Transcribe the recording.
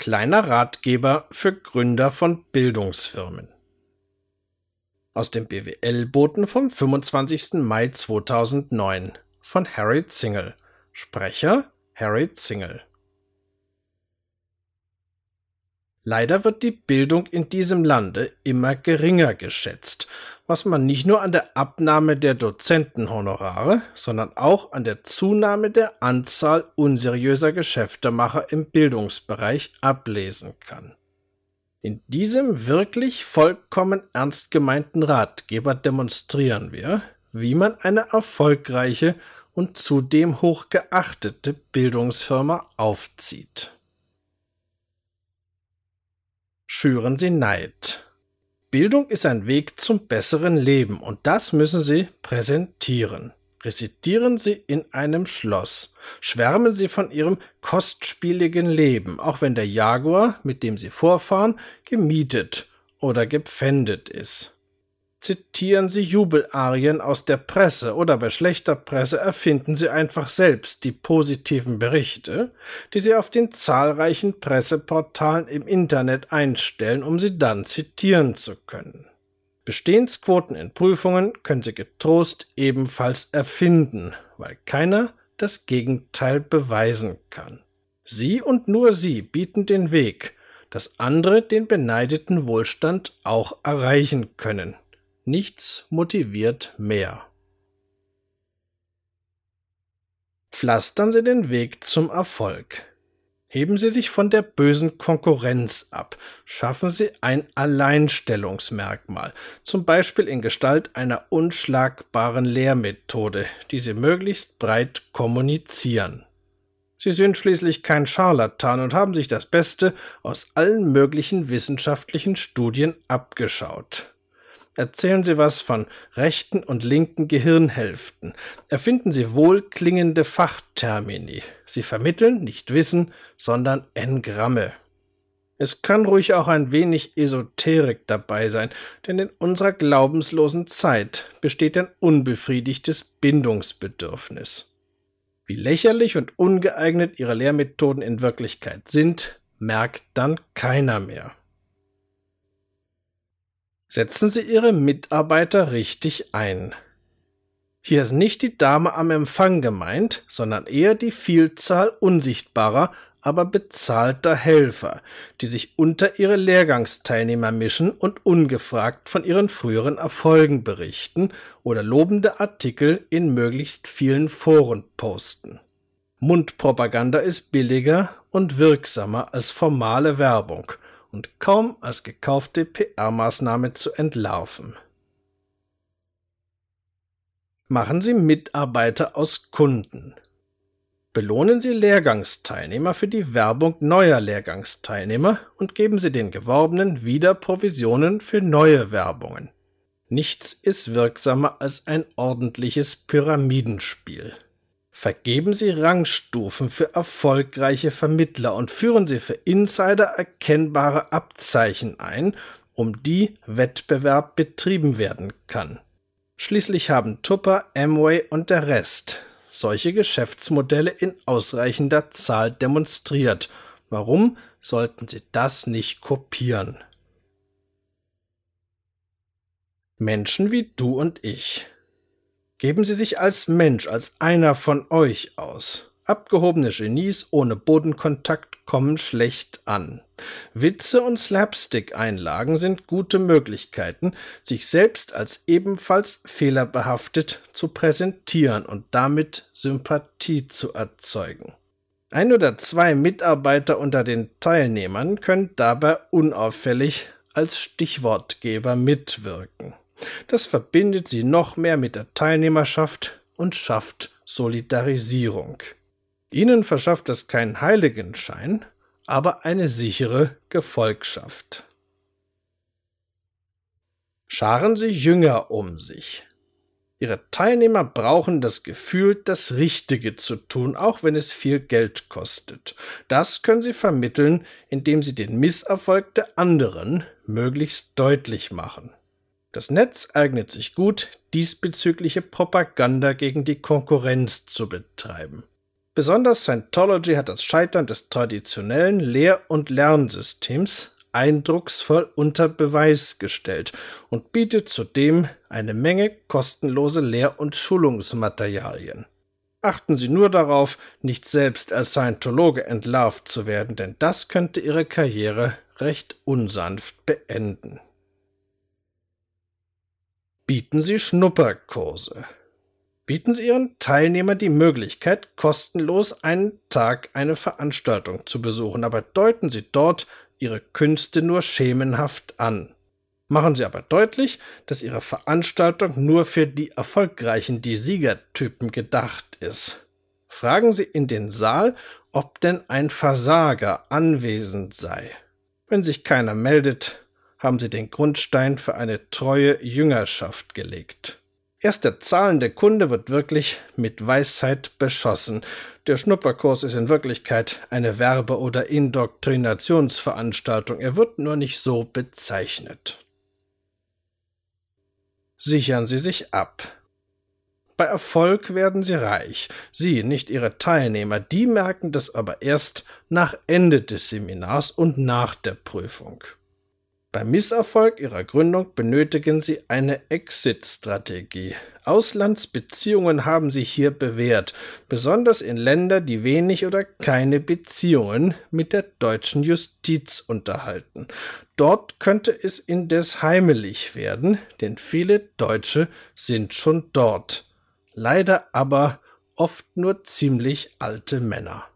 Kleiner Ratgeber für Gründer von Bildungsfirmen. Aus dem BWL-Boten vom 25. Mai 2009 von Harry Zingel. Sprecher Harry Zingel. Leider wird die Bildung in diesem Lande immer geringer geschätzt, was man nicht nur an der Abnahme der Dozentenhonorare, sondern auch an der Zunahme der Anzahl unseriöser Geschäftemacher im Bildungsbereich ablesen kann. In diesem wirklich vollkommen ernst gemeinten Ratgeber demonstrieren wir, wie man eine erfolgreiche und zudem hochgeachtete Bildungsfirma aufzieht. Schüren Sie Neid. Bildung ist ein Weg zum besseren Leben und das müssen Sie präsentieren. Residieren Sie in einem Schloss. Schwärmen Sie von Ihrem kostspieligen Leben, auch wenn der Jaguar, mit dem Sie vorfahren, gemietet oder gepfändet ist. Zitieren Sie Jubelarien aus der Presse oder bei schlechter Presse erfinden Sie einfach selbst die positiven Berichte, die Sie auf den zahlreichen Presseportalen im Internet einstellen, um sie dann zitieren zu können. Bestehensquoten in Prüfungen können Sie getrost ebenfalls erfinden, weil keiner das Gegenteil beweisen kann. Sie und nur Sie bieten den Weg, dass andere den beneideten Wohlstand auch erreichen können. Nichts motiviert mehr. Pflastern Sie den Weg zum Erfolg. Heben Sie sich von der bösen Konkurrenz ab. Schaffen Sie ein Alleinstellungsmerkmal, zum Beispiel in Gestalt einer unschlagbaren Lehrmethode, die Sie möglichst breit kommunizieren. Sie sind schließlich kein Scharlatan und haben sich das Beste aus allen möglichen wissenschaftlichen Studien abgeschaut. Erzählen Sie was von rechten und linken Gehirnhälften. Erfinden Sie wohlklingende Fachtermini. Sie vermitteln nicht Wissen, sondern Engramme. Es kann ruhig auch ein wenig Esoterik dabei sein, denn in unserer glaubenslosen Zeit besteht ein unbefriedigtes Bindungsbedürfnis. Wie lächerlich und ungeeignet Ihre Lehrmethoden in Wirklichkeit sind, merkt dann keiner mehr. Setzen Sie Ihre Mitarbeiter richtig ein. Hier ist nicht die Dame am Empfang gemeint, sondern eher die Vielzahl unsichtbarer, aber bezahlter Helfer, die sich unter Ihre Lehrgangsteilnehmer mischen und ungefragt von ihren früheren Erfolgen berichten oder lobende Artikel in möglichst vielen Foren posten. Mundpropaganda ist billiger und wirksamer als formale Werbung und kaum als gekaufte PR-Maßnahme zu entlarven. Machen Sie Mitarbeiter aus Kunden. Belohnen Sie Lehrgangsteilnehmer für die Werbung neuer Lehrgangsteilnehmer und geben Sie den Geworbenen wieder Provisionen für neue Werbungen. Nichts ist wirksamer als ein ordentliches Pyramidenspiel. Vergeben Sie Rangstufen für erfolgreiche Vermittler und führen Sie für Insider erkennbare Abzeichen ein, um die Wettbewerb betrieben werden kann. Schließlich haben Tupper, Amway und der Rest solche Geschäftsmodelle in ausreichender Zahl demonstriert. Warum sollten Sie das nicht kopieren? Menschen wie du und ich. Geben Sie sich als Mensch, als einer von euch aus. Abgehobene Genies ohne Bodenkontakt kommen schlecht an. Witze und Slapstick-Einlagen sind gute Möglichkeiten, sich selbst als ebenfalls fehlerbehaftet zu präsentieren und damit Sympathie zu erzeugen. 1 oder 2 Mitarbeiter unter den Teilnehmern können dabei unauffällig als Stichwortgeber mitwirken. Das verbindet sie noch mehr mit der Teilnehmerschaft und schafft Solidarisierung. Ihnen verschafft das keinen Heiligenschein, aber eine sichere Gefolgschaft. Scharen Sie Jünger um sich. Ihre Teilnehmer brauchen das Gefühl, das Richtige zu tun, auch wenn es viel Geld kostet. Das können Sie vermitteln, indem Sie den Misserfolg der anderen möglichst deutlich machen. Das Netz eignet sich gut, diesbezügliche Propaganda gegen die Konkurrenz zu betreiben. Besonders Scientology hat das Scheitern des traditionellen Lehr- und Lernsystems eindrucksvoll unter Beweis gestellt und bietet zudem eine Menge kostenlose Lehr- und Schulungsmaterialien. Achten Sie nur darauf, nicht selbst als Scientologe entlarvt zu werden, denn das könnte Ihre Karriere recht unsanft beenden. Bieten Sie Schnupperkurse. Bieten Sie Ihren Teilnehmern die Möglichkeit, kostenlos einen Tag eine Veranstaltung zu besuchen, aber deuten Sie dort Ihre Künste nur schemenhaft an. Machen Sie aber deutlich, dass Ihre Veranstaltung nur für die erfolgreichen, die Siegertypen gedacht ist. Fragen Sie in den Saal, ob denn ein Versager anwesend sei. Wenn sich keiner meldet, haben Sie den Grundstein für eine treue Jüngerschaft gelegt. Erst der zahlende Kunde wird wirklich mit Weisheit beschossen. Der Schnupperkurs ist in Wirklichkeit eine Werbe- oder Indoktrinationsveranstaltung. Er wird nur nicht so bezeichnet. Sichern Sie sich ab. Bei Erfolg werden Sie reich. Sie, nicht Ihre Teilnehmer, die merken das aber erst nach Ende des Seminars und nach der Prüfung. Beim Misserfolg Ihrer Gründung benötigen Sie eine Exit-Strategie. Auslandsbeziehungen haben sich hier bewährt, besonders in Ländern, die wenig oder keine Beziehungen mit der deutschen Justiz unterhalten. Dort könnte es indes heimelig werden, denn viele Deutsche sind schon dort. Leider aber oft nur ziemlich alte Männer.